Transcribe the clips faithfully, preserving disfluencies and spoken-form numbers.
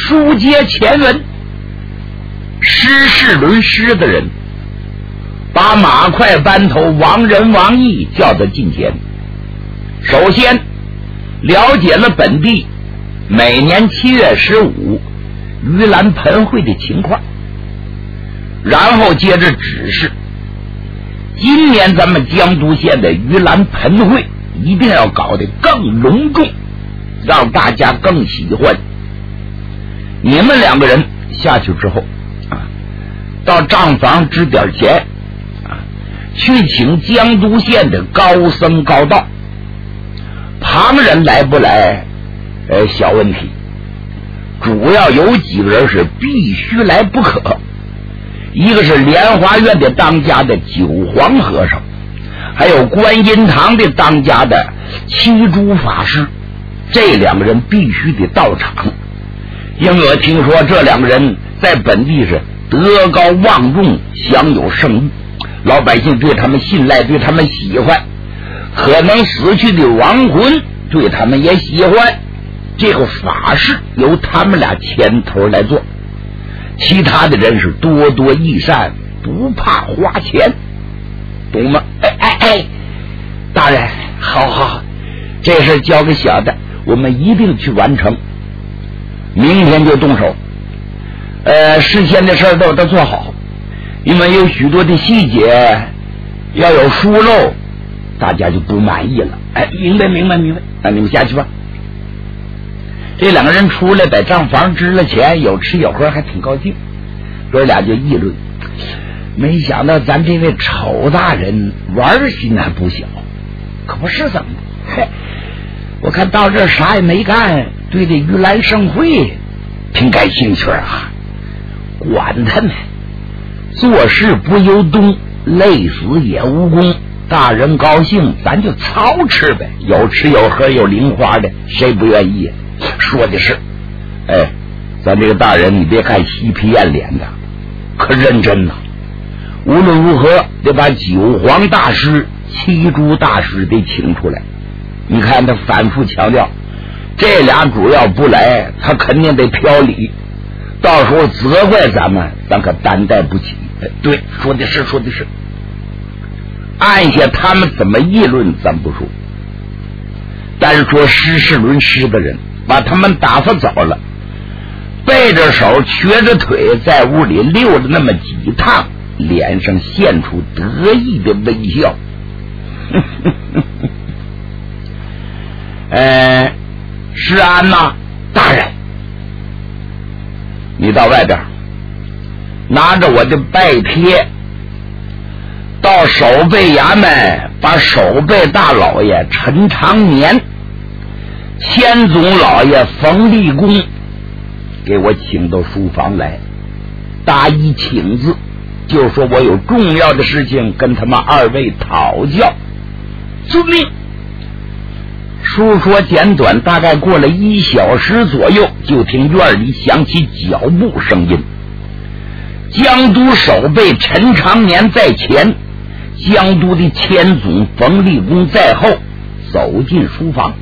书接前文，施世伦施的人把马快班头王仁、王毅叫到近前，首先了解了本地每年七月十五盂兰盆会的情况，然后接着指示今年咱们江都县的盂兰盆会一定要搞得更隆重，让大家更喜欢。你们两个人下去之后啊，到账房支点钱啊，去请江都县的高僧高道。旁人来不来呃，小问题，主要有几个人是必须来不可。一个是莲花院的当家的九皇和尚，还有观音堂的当家的七珠法师，这两个人必须得到场。因为我听说这两个人在本地是德高望重，享有盛誉，老百姓对他们信赖，对他们喜欢，可能死去的亡魂对他们也喜欢。这个法事由他们俩牵头来做，其他的人是多多益善，不怕花钱，懂吗？哎哎哎，大人，好好，这事交给小的，我们一定去完成，明天就动手。呃，事先的事都都做好，因为有许多的细节要有疏漏，大家就不满意了。哎，明白明白明白，那你们下去吧。这两个人出来，在账房支了钱，有吃有喝，还挺高兴。哥俩就议论，没想到咱这位丑大人玩心还不小，可不是怎么的？嘿，我看到这啥也没干，对这盂兰盛会挺感兴趣啊。管他呢，做事不由衷，累死也无功。大人高兴，咱就操持呗，有吃有喝有零花的，谁不愿意？说的是，哎，咱这个大人你别看嬉皮艳脸的，可认真呐。无论如何得把九皇大师、七珠大师得请出来。你看他反复强调，这俩主要不来，他肯定得飘礼，到时候责怪咱们，咱可担待不起。哎，对，说的是说的是。按下他们怎么议论咱不说，但是说施世伦施的人把他们打发走了，背着手瘸着腿在屋里溜了那么几趟，脸上现出得意的微笑。呃，施安呐，大人，你到外边拿着我的拜帖，到守备衙门把守备大老爷陈长年、千总老爷冯立功给我请到书房来，答一请字，就说我有重要的事情跟他们二位讨教。遵命。书说简短，大概过了一小时左右，就听院里响起脚步声音。江都守备陈长年在前，江都的千总冯立功在后，走进书房。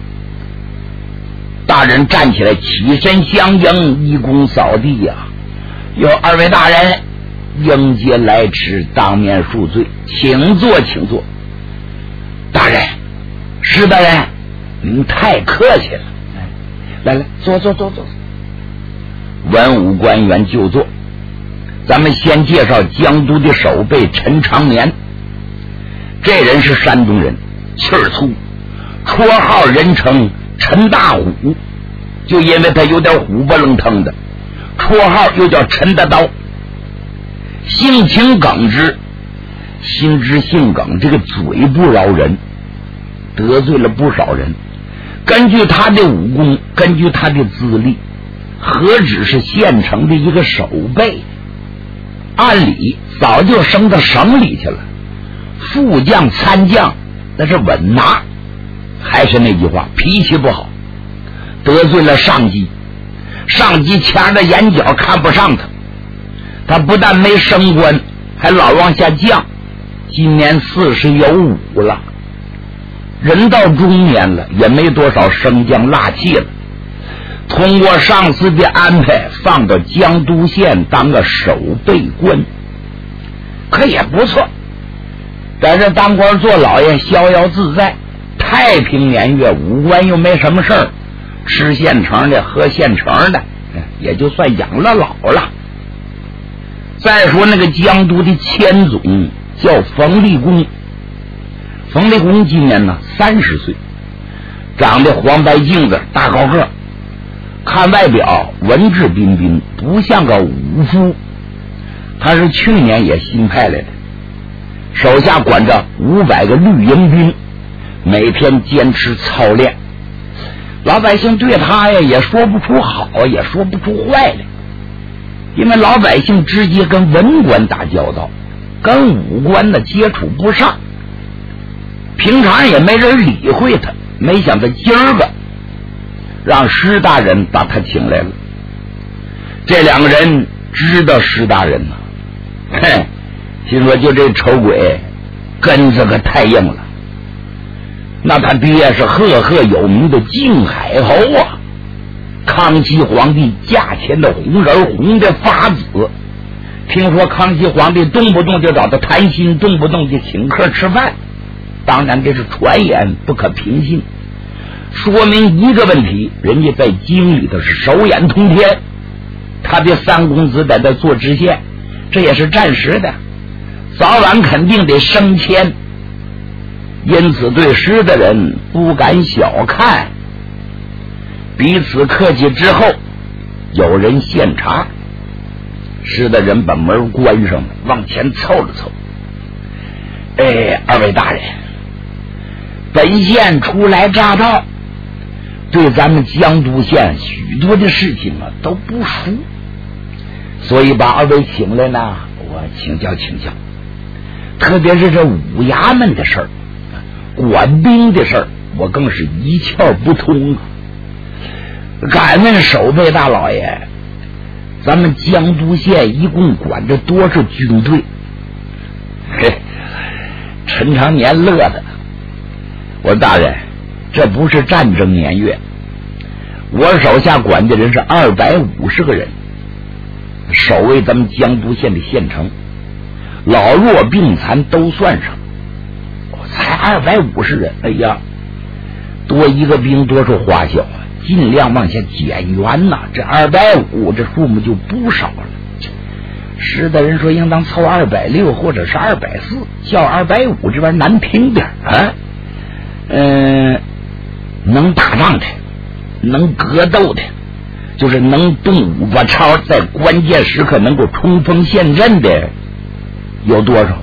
大人站起来起身相迎，一躬扫地呀、啊！有二位大人迎接来迟，当面恕罪，请坐请坐。大人，施大人，您太客气了。来来，坐坐坐坐。文武官员就坐。咱们先介绍江都的守备陈长年。这人是山东人，气儿粗，绰号人称陈大虎，就因为他有点虎不愣腾的，绰号又叫陈大刀。性情耿直，心直性耿，这个嘴不饶人，得罪了不少人。根据他的武功，根据他的资历，何止是县城的一个守备，按理早就升到省里去了，副将参将那是稳拿。还是那句话，脾气不好，得罪了上级，上级掐着眼角看不上他，他不但没升官，还老往下降。今年四十有五了，人到中年了，也没多少升降纳气了。 通过上司的安排放到江都县当个守备官，可也不错。在这当官做老爷逍遥自在，太平年月，武官又没什么事儿，吃现成的喝现成的，也就算养了老了。再说那个江都的千总叫冯立功，冯立功今年呢三十岁，长得黄白净子，大高个，看外表文质彬彬，不像个武夫。他是去年也新派来的，手下管着五百个绿营兵，每天坚持操练。老百姓对他呀也说不出好，也说不出坏来，因为老百姓直接跟文官打交道，跟武官呢接触不上，平常也没人理会他。没想到今儿个让施大人把他请来了。这两个人知道施大人呢，嘿，心说就这丑鬼根子可太硬了。那他爹是赫赫有名的靖海侯啊，康熙皇帝驾前的红人，红的发紫。听说康熙皇帝动不动就找他谈心，动不动就请客吃饭，当然这是传言，不可凭信。说明一个问题，人家在京里头是手眼通天，他的三公子在这做知县，这也是暂时的，早晚肯定得升迁。因此对施的人不敢小看。彼此客气之后，有人献茶，施的人把门关上了，往前凑了凑。哎，二位大人，本县初来乍到，对咱们江都县许多的事情啊都不熟，所以把二位请来呢，我请教请教。特别是这五衙门的事儿，管兵的事儿，我更是一窍不通啊。敢问守备大老爷，咱们江都县一共管着多少军队？嘿，陈长年乐的，我说大人，这不是战争年月，我手下管的人是二百五十个人，守卫咱们江都县的县城，老弱病残都算上，才二百五十人。哎呀，多一个兵多少花销啊，尽量往下减员呐，这二百五这数目就不少了。是的人说应当凑二百六或者是二百四，叫二百五这边难听点啊。嗯、呃，能打仗的，能格斗的，就是能动五把超，在关键时刻能够冲锋陷阵的，有多少？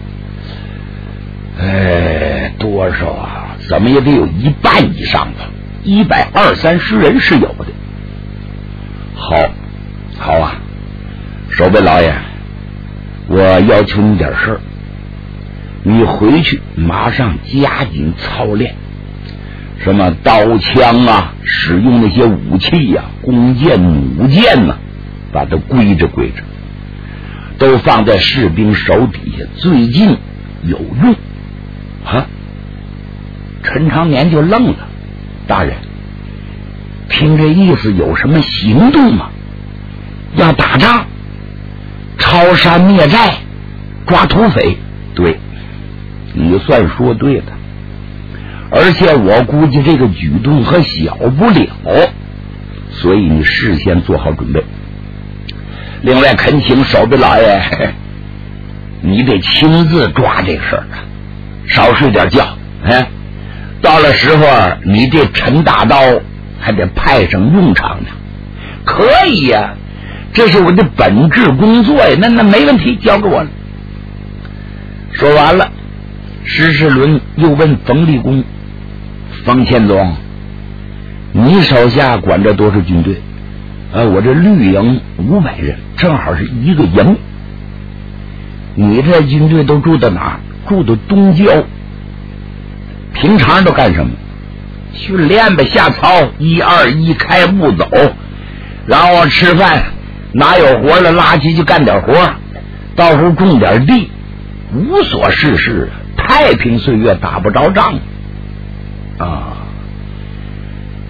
哎，多少啊？怎么也得有一半以上吧，一百二三十人是有的。好，好啊，守备老爷，我要求你点事儿，你回去马上加紧操练，什么刀枪啊，使用那些武器呀、啊，弓箭、弩箭呐、啊，把它归着归着，都放在士兵手底下，最近有用。啊！陈长年就愣了，大人，听这意思有什么行动吗？要打仗，抄山灭寨，抓土匪？对，你算说对了。而且我估计这个举动可小不了，所以你事先做好准备。另外恳请守备老爷，你得亲自抓这个事儿啊，少睡点觉。哎，到了时候你这陈大刀还得派上用场呢。可以呀、啊，这是我的本职工作呀，那那没问题，交给我了。说完了，施世伦又问冯立功：“冯千总，你手下管着多少军队？”呃，我这绿营五百人，正好是一个营。你这军队都住到哪？住到东郊。平常都干什么？训练呗，下操，一二一开步走，然后吃饭，哪有活了拉起去干点活，到时候种点地，无所事事，太平岁月打不着仗啊。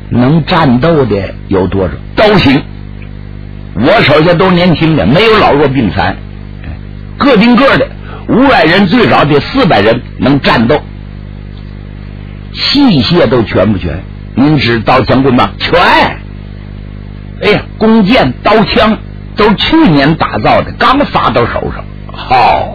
能战斗的有多少？都行。我手下都年轻的，没有老弱病残，个顶个的，五百人最少得四百人能战斗。器械都全不全？您指刀枪棍棒全。哎呀，弓箭刀枪都是去年打造的，刚发到手上。好，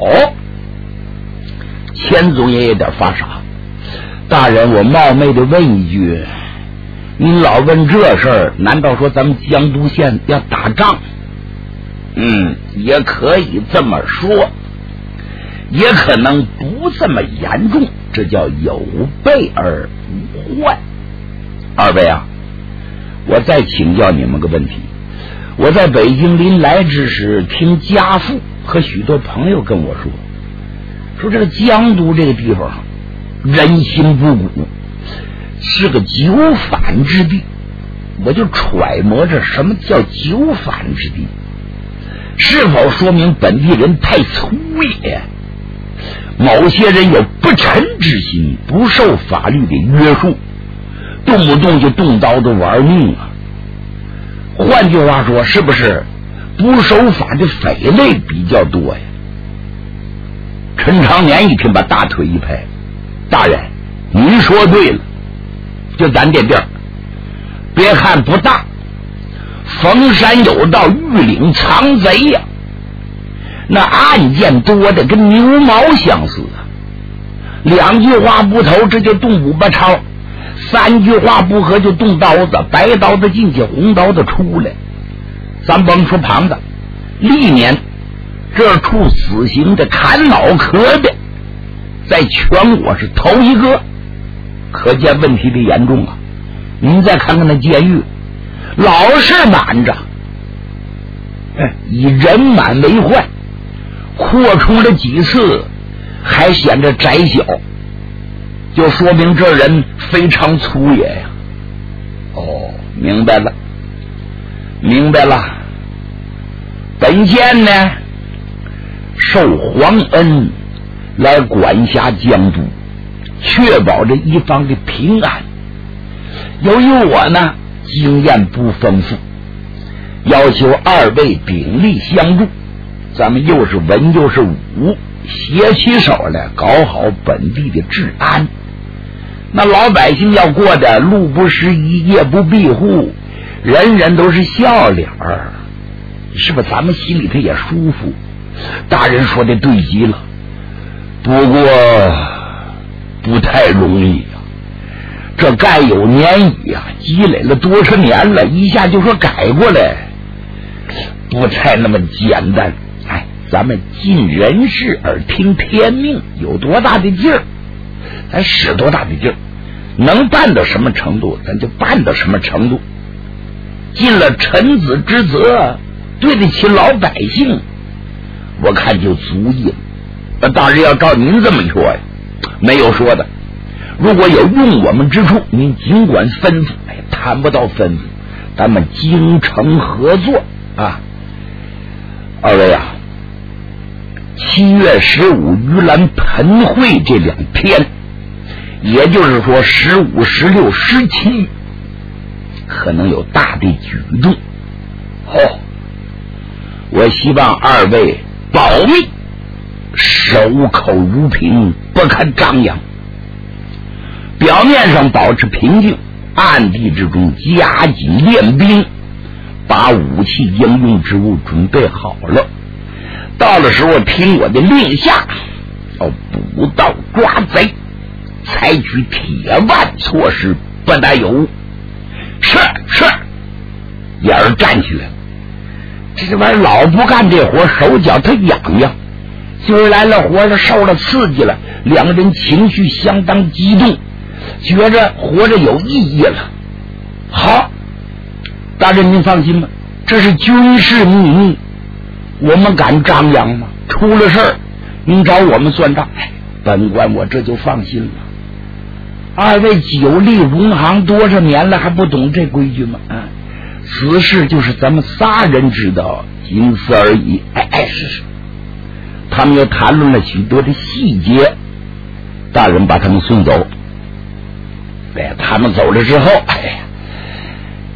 钱总也有点发傻。大人，我冒昧的问一句，您老问这事儿，难道说咱们江都县要打仗？嗯，也可以这么说，也可能不这么严重，这叫有备而无患。二位啊，我再请教你们个问题。我在北京临来之时，听家父和许多朋友跟我说，说这个江都这个地方人心不古，是个久反之地。我就揣摩着什么叫久反之地，是否说明本地人太粗野，某些人有不臣之心，不受法律的约束，动不动就动刀子玩命啊。换句话说，是不是不守法的匪类比较多呀？陈长年一听，把大腿一拍，大人您说对了，就咱这地儿，别看不大，逢山有道，遇岭藏贼呀、啊，那案件多的跟牛毛相似啊。两句话不投，这就动五八超；三句话不合就动刀子，白刀子进去，红刀子出来。咱甭说旁的，历年这处死刑的砍脑壳的，在全国是头一个，可见问题的严重啊！您再看看那监狱，老是满着，以人满为患，扩充了几次还显得窄小，就说明这人非常粗野呀。哦，明白了，明白了。本县呢，受皇恩来管辖江都，确保着一方的平安。由于我呢经验不丰富，要求二位鼎力相助，咱们又是文又是武，携起手来搞好本地的治安。那老百姓要过的路不拾遗，夜不闭户，人人都是笑脸儿，是不是咱们心里头也舒服？大人说的对极了，不过不太容易啊。这盖有年矣啊，积累了多少年了，一下就说改过来，不太那么简单。哎，咱们尽人事而听天命，有多大的劲儿，咱使多大的劲儿，能办到什么程度，咱就办到什么程度。尽了臣子之责，对得起老百姓，我看就足矣了。那大人要照您这么说呀，没有说的。如果有用我们之处，您尽管吩咐。哎，谈不到吩咐，咱们精诚合作啊！二位啊，七月十五盂兰盆会这两天，也就是说十五、十六、十七，可能有大的举动。哦，我希望二位保密，守口如瓶，不可张扬。表面上保持平静，暗地之中加紧练兵，把武器应用之物准备好了。到了时候听我的令下，要捕盗抓贼，采取铁腕措施，不得有误。是是，眼儿站起来，这玩意儿老不干这活，手脚他痒痒。今儿来了活着，受了刺激了，两个人情绪相当激动，觉着活着有意义了。好，大人您放心吧，这是军事秘密，我们敢张扬吗？出了事儿您找我们算账。哎，本官我这就放心了。二位久立荣行多少年了，还不懂这规矩吗？啊，此事就是咱们仨人知道，仅此而已。哎哎，是是。他们又谈论了许多的细节，大人把他们送走。哎，他们走了之后，哎呀，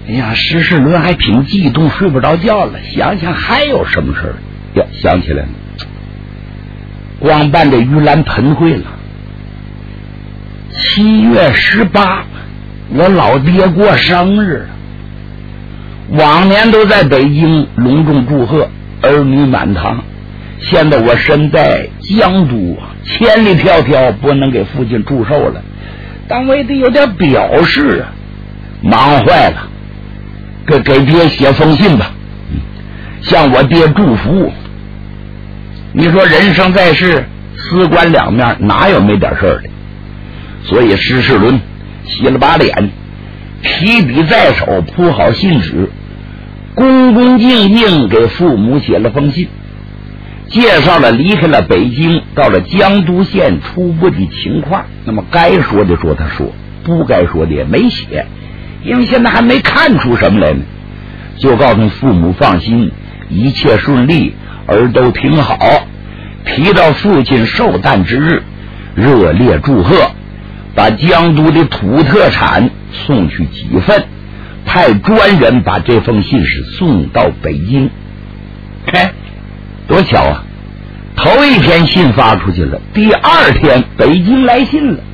哎呀，石世伦还挺激动，睡不着觉了。想想还有什么事儿呀？想起来了，光办这盂兰盆会了。七月十八，我老爹过生日，往年都在北京隆重祝贺，儿女满堂。现在我身在江都，千里迢迢不能给父亲祝寿了，但我也得有点表示啊。忙坏了，给给爹写封信吧，向我爹祝福。你说人生在世，四关两面，哪有没点事儿的？所以石世伦洗了把脸，提笔在手，铺好信纸，恭恭敬敬给父母写了封信，介绍了离开了北京到了江都县初步的情况。那么该说的说他说，不该说的也没写，因为现在还没看出什么来呢。就告诉父母放心，一切顺利，儿都挺好。提到父亲寿诞之日，热烈祝贺，把江都的土特产送去几份，派专人把这封信是送到北京。嘿，多巧啊！头一天信发出去了，第二天北京来信了，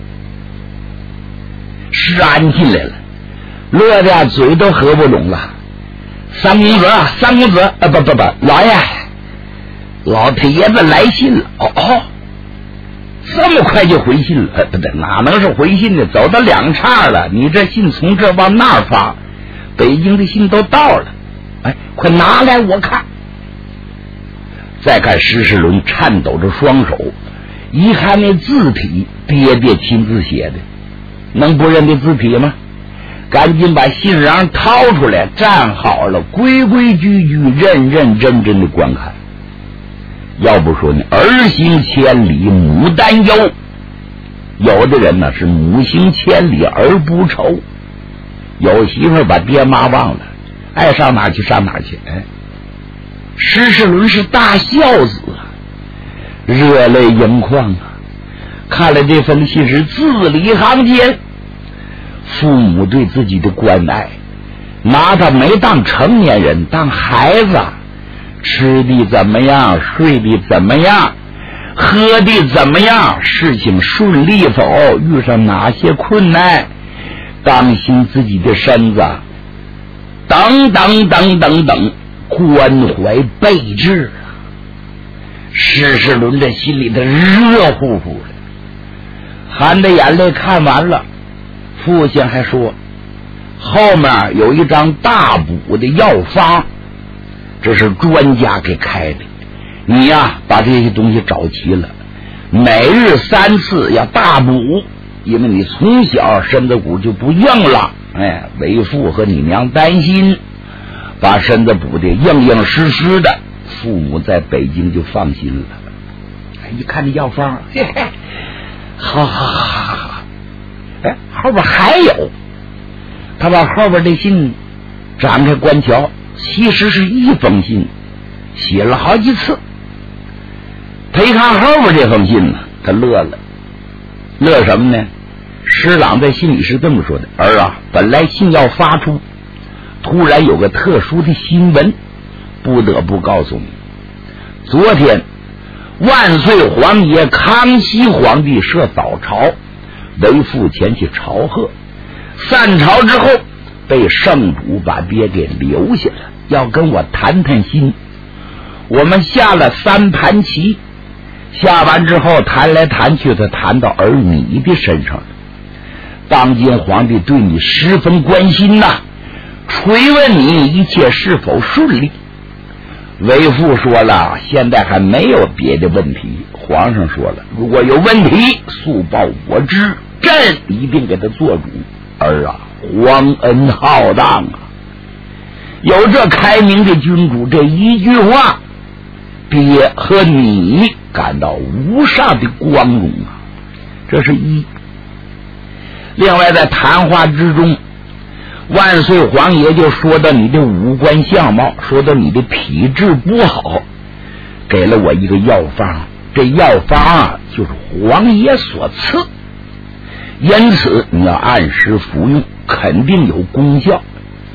施安进来了，乐的嘴都合不拢了。三公子啊，三公子啊，不不不，老爷，老太爷子来信了。哦哦，这么快就回信了？呃，不对，哪能是回信呢？走到两岔了，你这信从这往那儿发，北京的信都到了。哎，快拿来我看。再看石世伦颤抖着双手，一看那字体，爹爹亲自写的，能不认的字体吗？赶紧把信瓤掏出来，站好了，规规矩矩，认认真真的观看。要不说呢，儿行千里母担忧，有的人呢是母行千里儿不愁，有媳妇把爹妈忘了，爱上哪去上哪去。哎，石世伦是大孝子啊，热泪盈眶啊！看了这封信是字里行间，父母对自己的关爱，拿他没当成年人，当孩子，吃的怎么样，睡的怎么样，喝的怎么样，事情顺利否，遇上哪些困难，当心自己的身子，等等等等等，关怀备至。石世伦这心里头热乎乎的，含着眼泪看完了。父亲还说，后面有一张大补的药方，这是专家给开的，你呀把这些东西找齐了，每日三次要大补，因为你从小身子骨就不硬了。哎，为父和你娘担心，把身子补的硬硬实实的，父母在北京就放心了。一看这药方，嘿嘿，好好好好好。哎，后边还有，他把后边的信展开观瞧，其实是一封信，写了好几次。他一看后边这封信呢，他乐了。乐什么呢？施琅在信里是这么说的：儿啊，本来信要发出，突然有个特殊的新闻，不得不告诉你。昨天万岁皇爷康熙皇帝设早朝，为父前去朝贺，散朝之后被圣主把爹给留下了，要跟我谈谈心。我们下了三盘棋，下完之后谈来谈去，他谈到儿你的身上了。当今皇帝对你十分关心呐，垂问你一切是否顺利。为父说了，现在还没有别的问题。皇上说了，如果有问题速报我知，朕一定给他做主。儿啊，皇恩浩荡啊，有这开明的君主这一句话，爹和你感到无上的光荣啊，这是一。另外在谈话之中，万岁皇爷就说到你的五官相貌，说到你的体质不好，给了我一个药方，这药方啊就是皇爷所赐，因此你要按时服用，肯定有功效。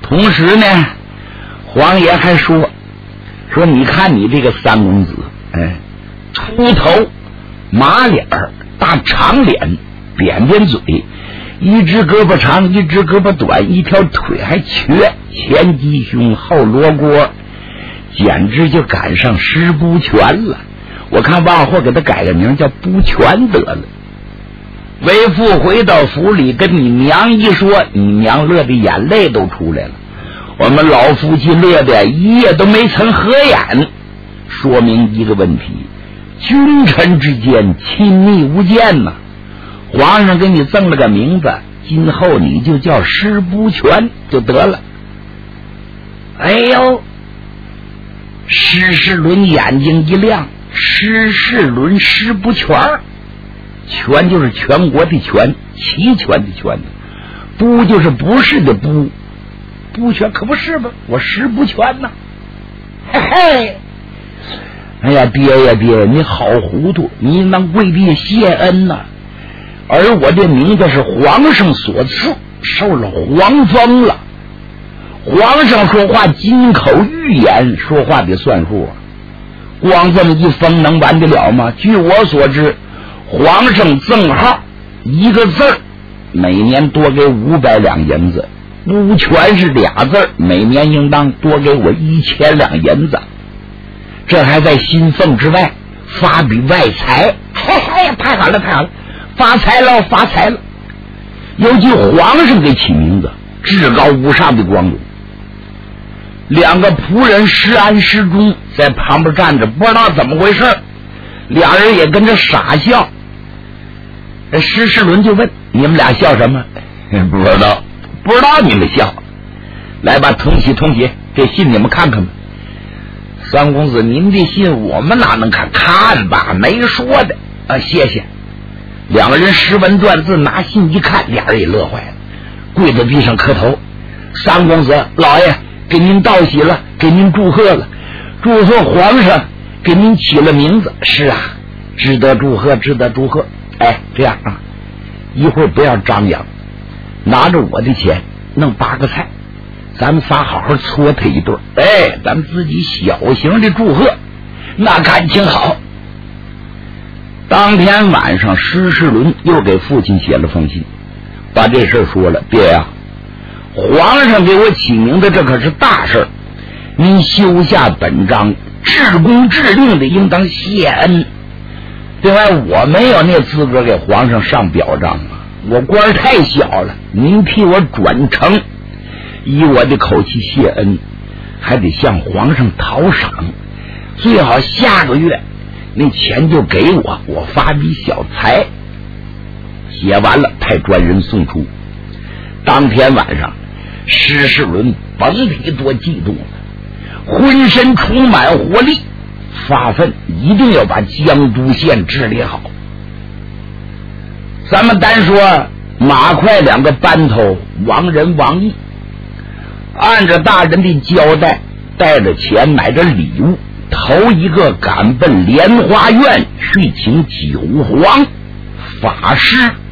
同时呢，皇爷还说说你看你这个三公子，哎，秃头、马脸儿、大长脸、扁扁嘴，一只胳膊长，一只胳膊短，一条腿还瘸，前鸡胸后罗锅，简直就赶上石不全了。我看往后给他改个名叫不全得了。为父回到府里跟你娘一说，你娘乐的眼泪都出来了。我们老夫妻乐的一夜都没曾合眼，说明一个问题：君臣之间亲密无间呐、啊。皇上给你赠了个名字，今后你就叫施不全就得了。哎呦，施世伦眼睛一亮，施世伦施不全，全就是全国的全，齐全的全，不就是不是的不，不全可不是吧？我施不全呐、啊，嘿嘿。哎呀，爹呀爹，你好糊涂，你能跪地谢恩呐、啊？而我这名字是皇上所赐，受了皇封了。皇上说话金口玉言，说话得算数啊。光这么一封能完得了吗？据我所知，皇上赠号一个字儿，每年多给五百两银子；不全是俩字儿，每年应当多给我一千两银子。这还在薪俸之外发笔外财，嘿嘿，太好了太好了，发财了发财了！尤其皇上给起名字，至高无上的光荣。两个仆人施安施忠在旁边站着，不知道怎么回事，俩人也跟着傻笑。施世伦就问：你们俩笑什么？不知道，不知道你们笑。来吧，同喜同喜，这信你们看看吧。三公子，您的信我们哪能看？看吧，没说的啊，谢谢。两个人识文断字，拿信一看，俩人也乐坏了，跪在地上磕头。三公子，老爷给您道喜了，给您祝贺了，祝贺皇上给您起了名字。是啊，值得祝贺，值得祝贺。哎，这样啊，一会儿不要张扬，拿着我的钱弄八个菜，咱们仨好好搓他一顿。哎，咱们自己小型的祝贺，那感情好。当天晚上，施世伦又给父亲写了封信，把这事说了。爹呀、啊，皇上给我起名的，这可是大事，您修下本章，至公至令的，应当谢恩。另外，我没有那资格给皇上上表彰啊，我官太小了，您替我转呈，以我的口气谢恩，还得向皇上讨赏，最好下个月那钱就给我，我发笔小财。写完了，派专人送出。当天晚上，施世伦甭提多激动了，浑身充满活力，发奋一定要把江都县治理好。咱们单说马快两个班头王仁王毅，按着大人的交代，带着钱买着礼物，头一个赶奔莲花院去请九皇法师